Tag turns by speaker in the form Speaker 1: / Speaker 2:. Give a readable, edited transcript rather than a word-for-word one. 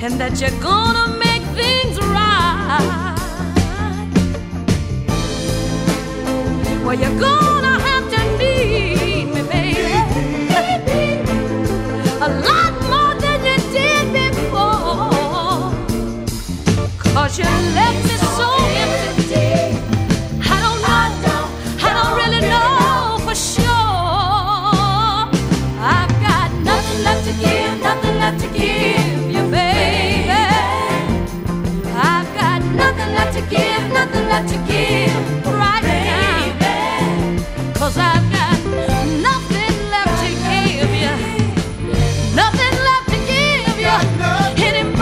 Speaker 1: and that you're gonna make things right. Well, you're gonna have to need me, baby, a lot more than you did before, 'cause you left me so empty. I don't really know for sure. I've got nothing left to give, nothing left to give you, baby. I've got nothing left to give, nothing left to give.